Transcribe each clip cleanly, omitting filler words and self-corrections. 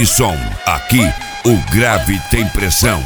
Unissom, aqui o grave tem pressão.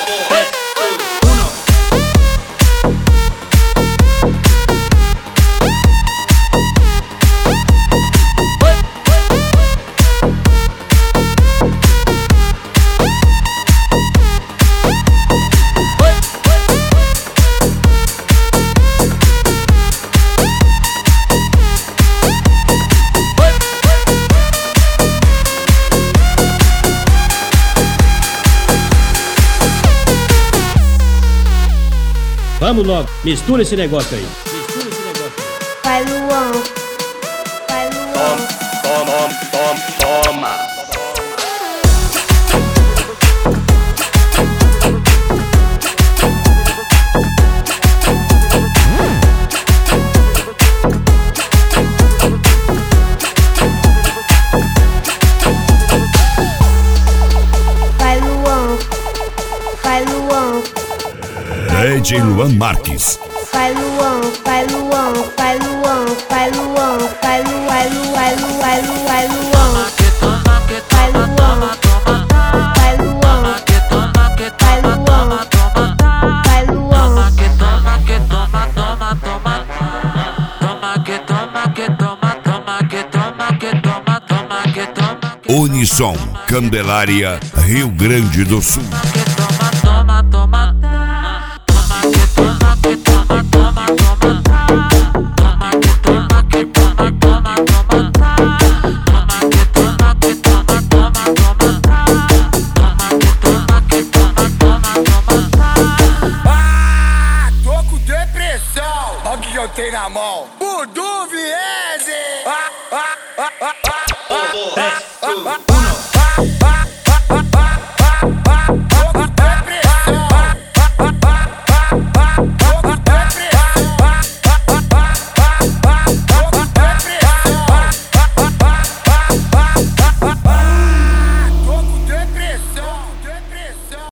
Vamos logo, mistura esse negócio aí. Vai, Luan. Vai, Luan. Toma. Vai, Luan. Vai, Luan. DJ Luan Marques. Vai, Luan. Vai, Luan. Vai, Luan. Vai, Luan. Vai, Luan. Vai, Luan. Vai, Luan. Vai, Luan. Vai, Luan. Vai, Luan. Vai, Luan. Unissom, Candelária, Rio Grande do Sul. Tô com depressão. Olha o que eu tenho na mão. Budu Viese. 1, 2, 1.